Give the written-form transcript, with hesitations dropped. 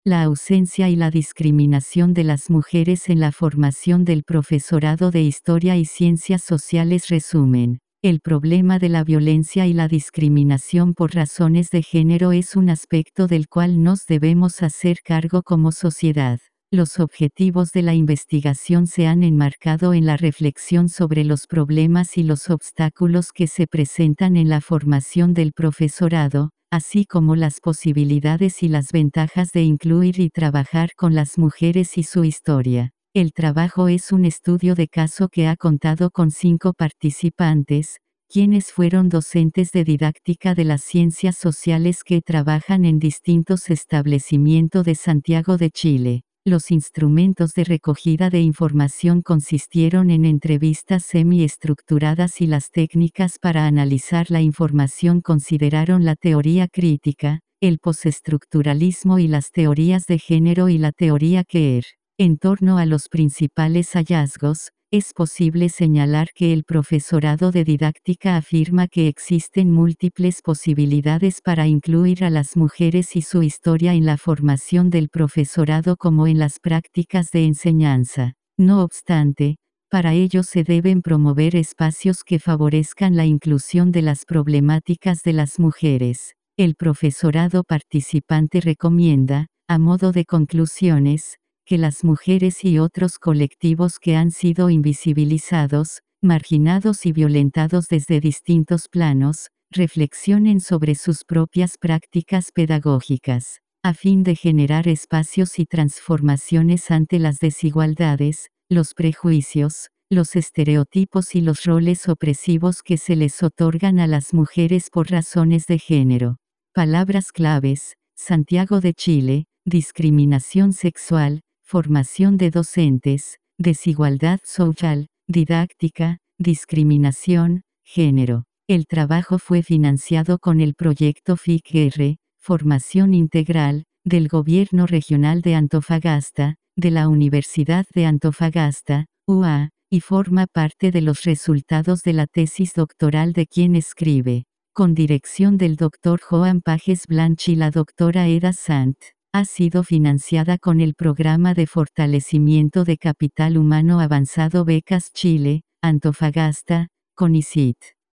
La ausencia y la discriminación de las mujeres en la formación del profesorado de Historia y Ciencias Sociales. Resumen. El problema de la violencia y la discriminación por razones de género es un aspecto del cual nos debemos hacer cargo como sociedad. Los objetivos de la investigación se han enmarcado en la reflexión sobre los problemas y los obstáculos que se presentan en la formación del profesorado, así como las posibilidades y las ventajas de incluir y trabajar con las mujeres y su historia. El trabajo es un estudio de caso que ha contado con 5 participantes, quienes fueron docentes de didáctica de las ciencias sociales que trabajan en distintos establecimientos de Santiago de Chile. Los instrumentos de recogida de información consistieron en entrevistas semi-estructuradas y las técnicas para analizar la información consideraron la teoría crítica, el postestructuralismo y las teorías de género y la teoría queer. En torno a los principales hallazgos, es posible señalar que el profesorado de didáctica afirma que existen múltiples posibilidades para incluir a las mujeres y su historia en la formación del profesorado como en las prácticas de enseñanza. No obstante, para ello se deben promover espacios que favorezcan la inclusión de las problemáticas de las mujeres. El profesorado participante recomienda, a modo de conclusiones, que las mujeres y otros colectivos que han sido invisibilizados, marginados y violentados desde distintos planos, reflexionen sobre sus propias prácticas pedagógicas, a fin de generar espacios y transformaciones ante las desigualdades, los prejuicios, los estereotipos y los roles opresivos que se les otorgan a las mujeres por razones de género. Palabras claves: Santiago de Chile, discriminación sexual, formación de docentes, desigualdad social, didáctica, discriminación, género. El trabajo fue financiado con el proyecto FIC-R, Formación Integral, del Gobierno Regional de Antofagasta, de la Universidad de Antofagasta, UA, y forma parte de los resultados de la tesis doctoral de quien escribe, con dirección del Dr. Joan Pajes Blanch y la Dra. Eda Sant. Ha sido financiada con el Programa de Fortalecimiento de Capital Humano Avanzado Becas Chile, Antofagasta, CONICYT.